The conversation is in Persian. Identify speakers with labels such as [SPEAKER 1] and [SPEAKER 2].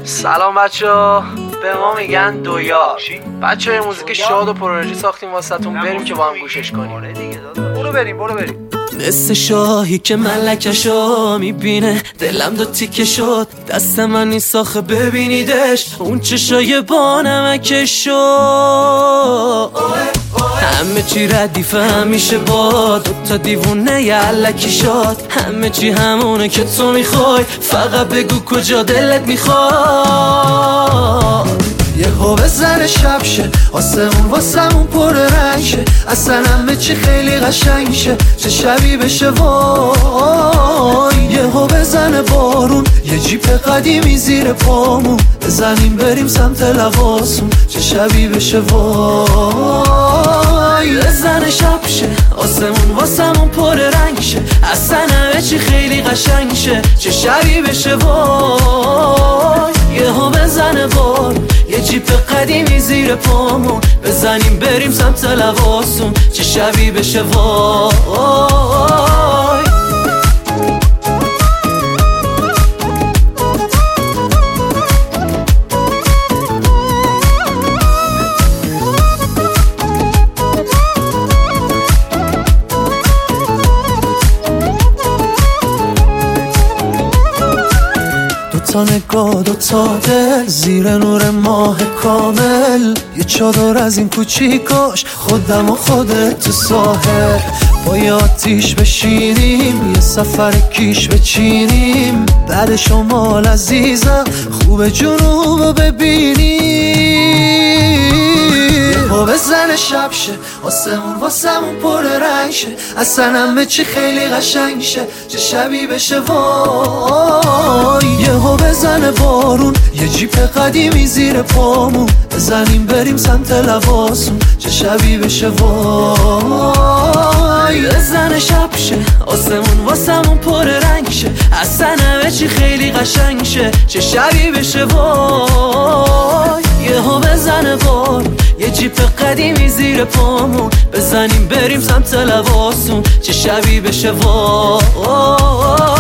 [SPEAKER 1] سلام بچه‌ها، به ما میگن دویار. بچه‌ها موزیک شاد و پرانرژی ساختیم واسهتون، بریم که با هم گوشش کنیم. برو بریم.
[SPEAKER 2] مثل شاهی که ملکشو میبینه دلم دو تیکه شد، دست من نیست آخه ببینیدش، اون چشای با نمکشو. همه چی ردیفه همیشه با دوتا دیوونه یه علکی شد، همه چی همونه که تو میخوای، فقط بگو کجا دلت میخواد. یه ها بزن شب شه، آسمون واسمون پر رنگ شه، اصلا همه چی خیلی قشنگ شه، چه شبی بشه وای. یه ها بزن بارون، یه جیپ قدیمی زیر پامون، بزنیم بریم سمت لواسون، چه شبی بشه وای. بزن شب شه، آسمون واسمون پر رنگ شه، اصلا همه چی خیلی قشنگ شه، چه شبی بشه وای. یه ها بزن بارون، یه جیپ قدیمی زیر پامون، بزنیم بریم سمت لواسون، چه شبی بشه وای. دوتا نگاه دوتا دل زیر نور ماه کامل، یه چادر از این کوچیکاش خودم و خودت تو ساحل، با یه آتیش بشینیم یه سفر کیش بچینیم، بعد شمال عزیزم خوب جنوب ببینیم. با بزن شب شه، آسمون واسمون پر رنگ شه، اصلا همه چی خیلی قشنگ شه، چه شبی بشه وای. یه ها بزن بارون، یه جیپ قدیمی زیر پامون، بزنیم بریم سمت لواسون، چه شبی بشه وای. بزن شب شه، آسمون واسمون پر رنگ شه، اصلا همه چی خیلی قشنگ شه، چه شبی بشه وای. یه ها بزن بارون، یه جیپ قدیمی زیر پامون، بزنیم بریم سمت لواسون، چه شبی بشه وای.